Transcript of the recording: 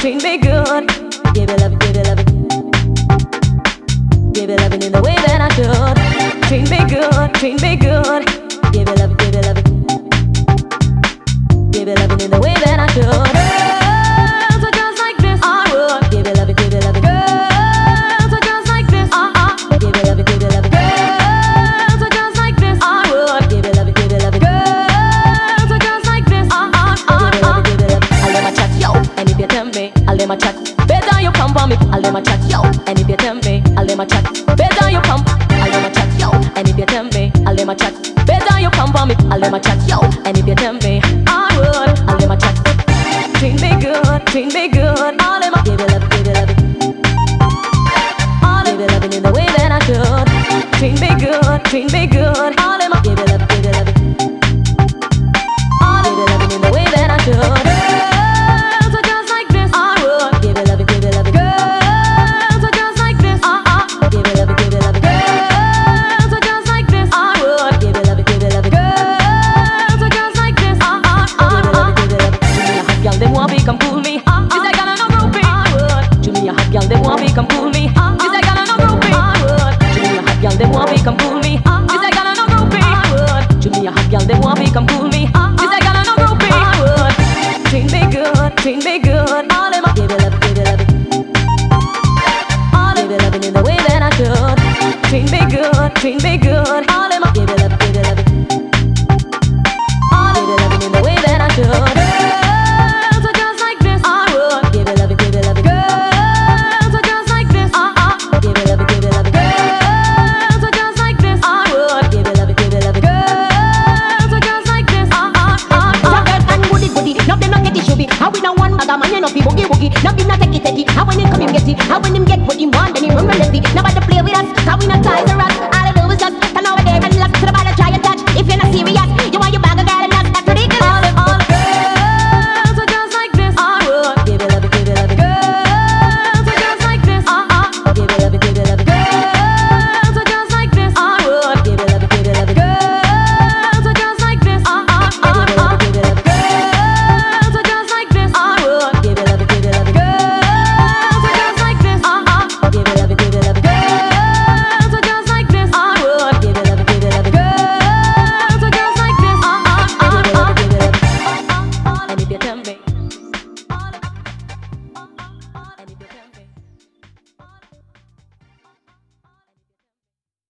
treat me good. Give it love, give it love, give it loving in the way that I should. Treat me good, treat me good. Give it love, give it love, give it loving in the way that I should. Girls are just like this, I would give it love, give it love. Girls are just like this, give it love, give it love. Girls are just like this, I would give it love, give it love. Girls are just like this, give it love, give it love. I'll let my chat, yo, and if you tell me, I'll let my chat. Better you come for me, I'll let my chat, yo, and if you tell me, I'll let my chat. Better you come, I'll let my chat, yo, and if you tell me, I'll let my chat. Better you come for me, I'll let my chat, yo, and if you tell me, I would, I'll let my chat. Treat me good, treat me good. I'll let my give it love, give it love. I'll give it loving in the way that I should. Treat me good, treat me good. I'll let my give it love, give it love. I'll give it loving in the way that I should. Girls are just like this, I would give it love, give it love. Girls are just like this, give it love, give it love. Girls are just like this, I would give it love, give it love. Girls are just like this, give it love, give it love. Y'all they want me come cool me. This I got no groupie. Jimmy a hot y'all they want me come cool me. This I got no groupie. Jimmy a hot y'all they want me come cool me. This I got no groupie. Jimmy a hot y'all they want me come cool me. This I got no groupie. Treat me good, treat me good. All in my give it love, give it love. All give it loving in the way that I should. Treat me good, treat me good. All in my give it love, give it love. All give it loving in the way that I should. How we don't want bag a man, you know fi boogie woogie. No give no take it. How when him come him get it. How when him get what him